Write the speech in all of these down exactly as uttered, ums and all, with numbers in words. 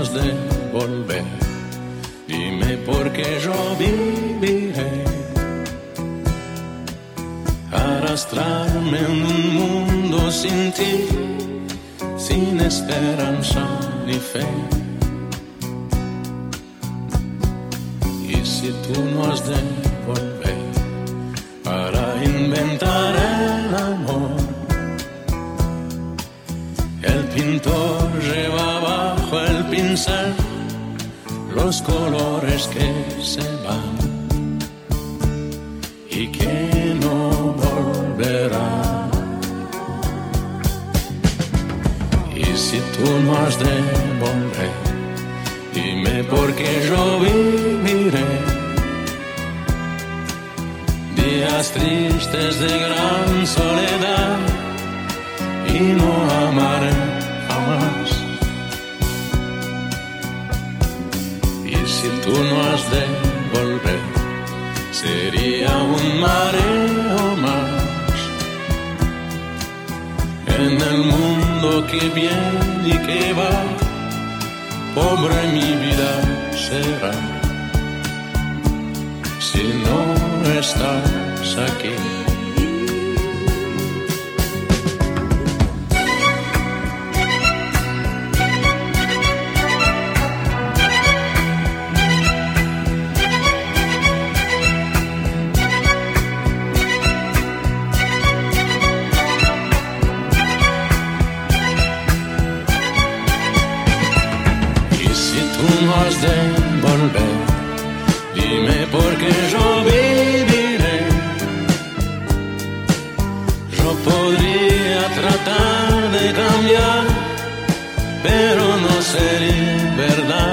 has de volver, dime porque yo viviré. Arrastrarme en un mundo sin ti, sin esperanza ni fe. Y si tú no has de volver para inventar el amor, el pintor lleva bajo el pincel los colores que se van y que no volverán. Y si tú no has de volver, dime porque yo viviré días tristes de gran soledad y no amaré jamás. Y si tú no has de volver, sería un mareo más en el mundo que viene y que va. Pobre mi vida será si no estás aquí. De volver, dime porque yo viviré. Yo podría tratar de cambiar, pero no sería verdad.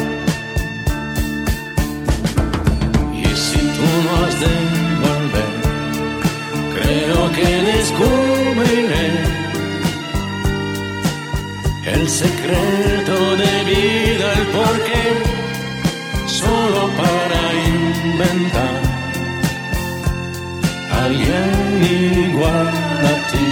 Y si tú no has de volver, creo que descubriré el secreto de vida, el porqué, solo para inventar alguien igual a ti.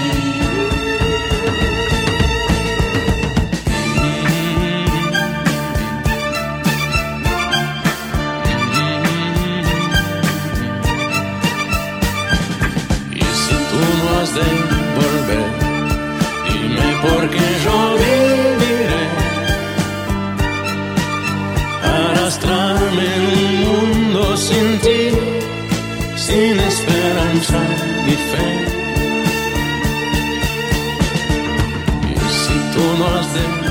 Y si tú no has de volver, dime porque yo viviré. Arrastrarme en un mundo sin ti, sin esperanza ni fe. Y si tú no has de